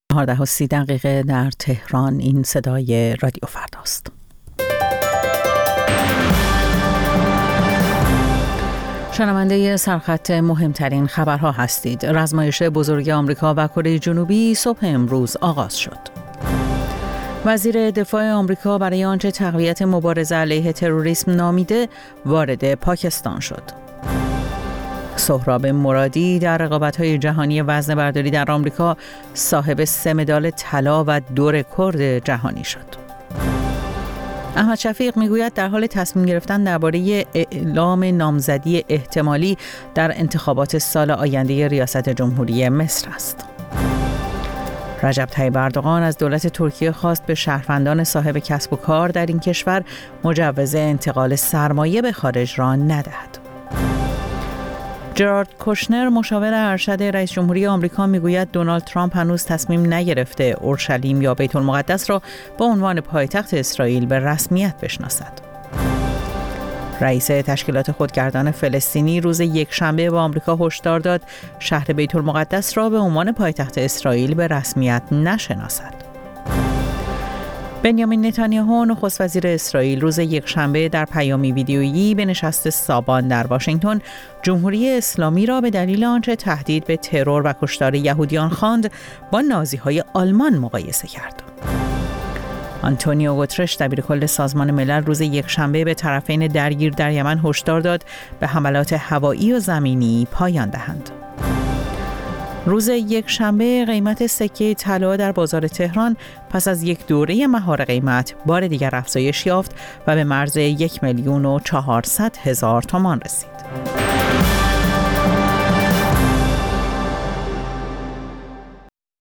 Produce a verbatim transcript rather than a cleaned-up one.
چهارده و سی دقیقه در تهران. این صدای رادیو فرداست. شنونده سرخط مهمترین خبرها هستید. رزمایش بزرگ آمریکا و کره جنوبی صبح امروز آغاز شد. وزیر دفاع آمریکا برای آنچه تقویت مبارزه علیه تروریسم نامیده وارد پاکستان شد. سهراب مرادی در رقابت‌های جهانی وزنه‌برداری در آمریکا صاحب سه مدال طلا و دو رکورد جهانی شد. احمد شفیق میگوید در حال تصمیم گرفتن درباره اعلام نامزدی احتمالی در انتخابات سال آینده ریاست جمهوری مصر است. رجب طیب اردوغان از دولت ترکیه خواست به شهروندان صاحب کسب و کار در این کشور مجوز انتقال سرمایه به خارج را ندهد. جرارد کوشنر مشاور ارشد رئیس جمهوری آمریکا میگوید دونالد ترامپ هنوز تصمیم نگرفته اورشلیم یا بیت المقدس را به عنوان پایتخت اسرائیل به رسمیت بشناسد. رئیس تشکیلات خودگردان فلسطینی روز یکشنبه به آمریکا هشدار داد شهر بیت المقدس را به عنوان پایتخت اسرائیل به رسمیت نشناسد. بنیامین نتانیاهو نخست وزیر اسرائیل روز یکشنبه در پیامی ویدیویی به نشست سابان در واشنگتن جمهوری اسلامی را به دلیل آنچه تهدید به ترور و کشتار یهودیان خواند با نازی‌های آلمان مقایسه کرد. آنتونیو گوترش دبیرکل سازمان ملل روز یکشنبه به طرفین درگیر در یمن هشدار داد به حملات هوایی و زمینی پایان دهند. روز یکشنبه قیمت سکه طلا در بازار تهران پس از یک دوره مهار قیمت بار دیگر افزایش یافت و به مرز یک میلیون و چهارصد هزار تومان رسید.